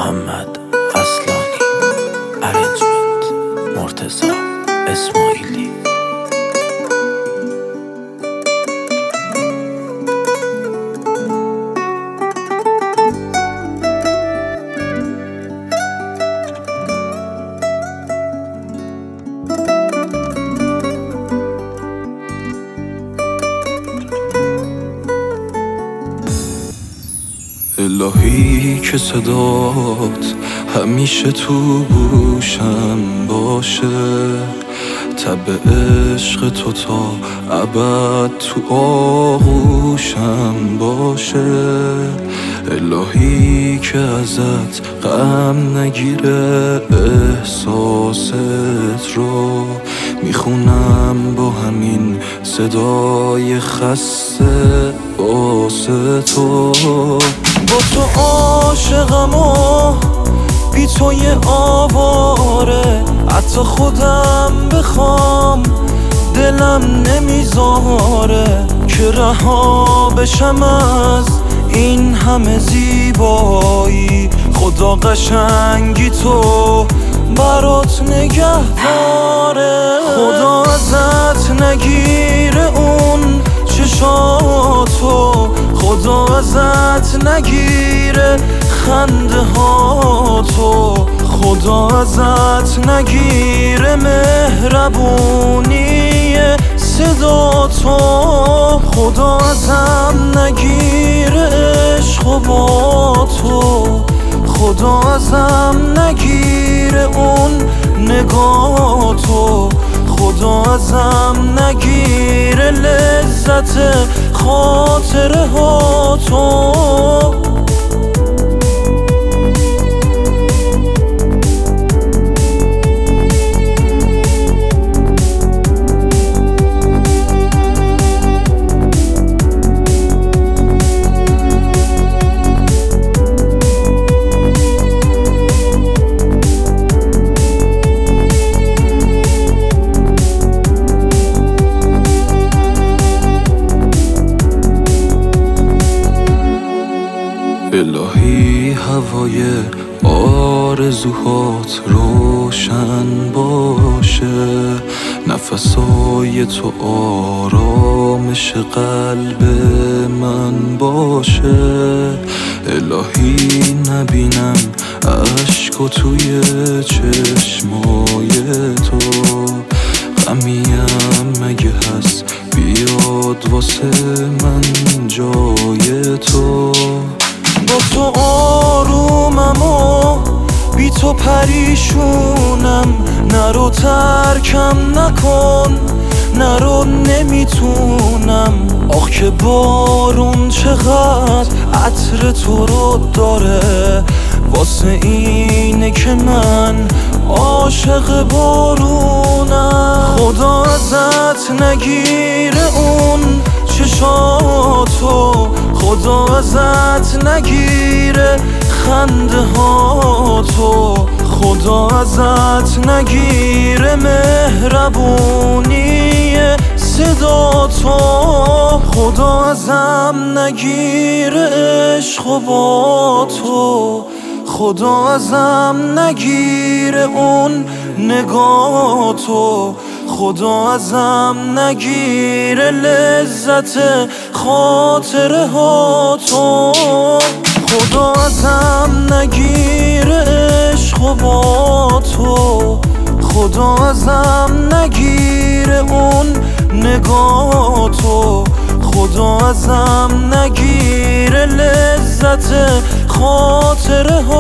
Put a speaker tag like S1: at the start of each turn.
S1: محمد اصلانی، ارنجمنت مرتضی اسماعیلی.
S2: الهی که صدات همیشه تو گوشم باشه، تب عشق تو تا ابد تو آغوشم باشه. الهی که ازت غم نگیره، احساست رو میخونم با همین صدای خسته واسه تو. با تو عاشقم و بی تو یه آواره، حتی خودم بخوام دلم نمیذاره که رها بشم از این همه زیبایی. خدا قشنگی تو برات نگهداره. خدا ازت نگیره اون چشاتو، خدا ازت نگیره خنده ها تو، خدا ازت نگیره مهربونی صدا تو، خدا ازم نگیره عشق و با تو، خدا ازم نگیره اون نگاه تو، خدا ازم نگیره لذت خاطره ها تو. الهی هوای آرزوهات روشن باشه، نفسای تو آرامش قلب من باشه. الهی نبینم عشقو توی چشمای تو، غمیم مگه هست بیاد واسه من جای تو. با تو آرومم و بی تو پریشونم، نرو ترکم نکن، نرو نمیتونم. آخ که بارون چقدر عطر تو رو داره، واسه اینه که من عاشق بارونم. خدا ازت نگیره اون چشاتو، خدا ازت نگیره خنده ها تو، خدا ازت نگیره مهربونی صدا تو، خدا ازم نگیره عشق و با تو، خدا ازم نگیره اون نگاه تو، خدا ازم نگیره لذت خاطره ها تو، خدا ازم نگیره عشق و با تو، خدا ازم نگیره اون نگاه تو، خدا ازم نگیره لذت خاطره ها.